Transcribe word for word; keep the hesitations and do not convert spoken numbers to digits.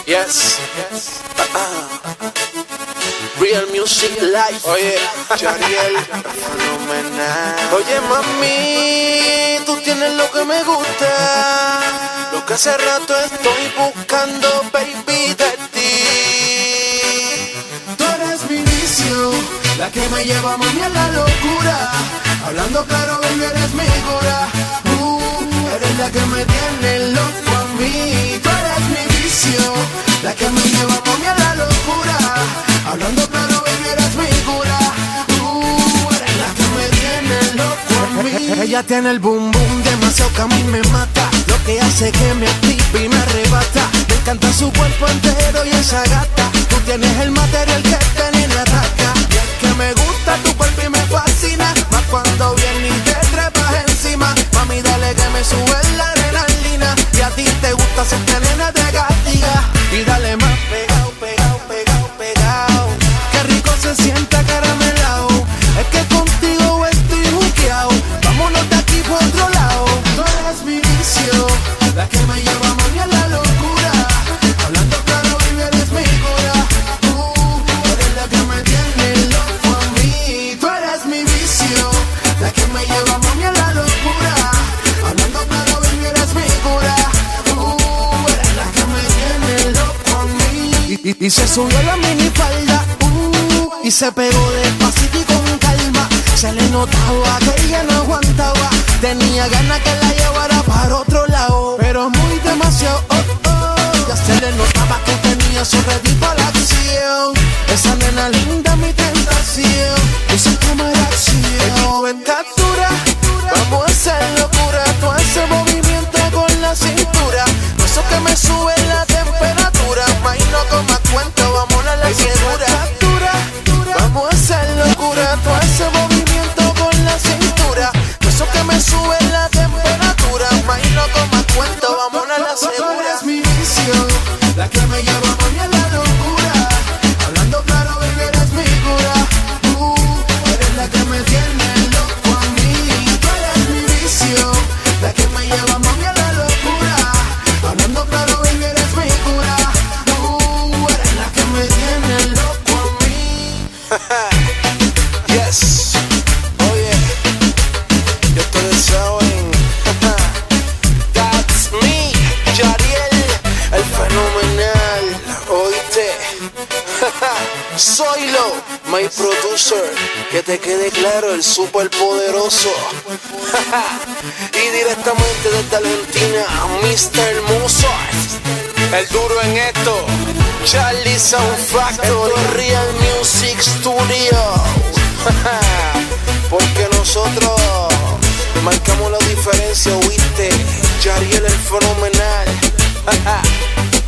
Yes. Uh-uh. Real Music Life. Oye, Yariel, fenomenal. Oye, mami, tú tienes lo que me gusta, lo que hace rato estoy buscando, baby, de ti. Tú eres mi vicio, la que me lleva, mami, a la locura. Hablando claro, baby, eres mi cura. Uh, eres la que me tiene loco a mí. Tú eres mi vicio, la que me lleva, mami, a la locura. Hablando claro, baby, eres mi cura. Uh, eres la que me tiene loco a mí. Ella tiene el boom boom, demasiado que a mí me mata. Lo que hace que me active y me arrebata. Me encanta su cuerpo entero y esa gata. Tú tienes el material que te me ataca. Y es que me gusta tu cuerpo y me fascina. Más cuando viene y te trepas encima. Mami, dale que me sube la adrenalina. Y a ti te gusta ser que nena te castiga. Y dale más pegado, pegado, pegado, pegado. Qué rico se siente caramelao. Es que contigo estoy buqueado. Vámonos de aquí por otro lado. Tú eres mi vicio, la que me lleva, mami, a la locura. Hablando claro, baby, eres mi cura. Uh, eres la que me tiene loco a mí. Tú eres mi vicio, la que me lleva, mami, a la locura. Hablando claro, baby, eres mi cura. Uh, eres la que me tiene loco a mí. Y, y, y se subió la minifalda, uh, y se pegó despacito y con calma. Se le notaba que ella no aguantaba. Tenía ganas que la llevara para otro lado, pero muy demasiado, oh, oh. Ya se le notaba que tenía su ready para la acción. Esa nena linda, mi tentación. Esa cámara acción. En captura, vamos a hacer locura. Tú ese movimiento con la cintura. No eso que me sube la temperatura. May no coma cuento, vamos a la segura. Vamos a hacer locura. Tú ese movimiento con la cintura. Eso que me sube la temperatura. May no coma cuento, vamos a la segura. Tú eres mi vicio, la que me lleva, mami, a la locura. Hablando claro, baby, eres mi cura. Uh, eres la que me tiene loco a mí. Tú eres mi vicio, la que me lleva, mami, a la locura. Hablando claro, baby, eres mi cura. Uh, eres la que me tiene loco a mí. Yes. Oye, yo te deseo en That's me, Yariel, el fenomenal. Oíste. Soy lo, my producer. Que te quede claro, el super poderoso. Y directamente desde Argentina, mister Mozart, el duro en esto. Charlie Sound Factory, Real Music Studio. Porque nosotros marcamos la diferencia, ¿oíste? Yariel el fenomenal.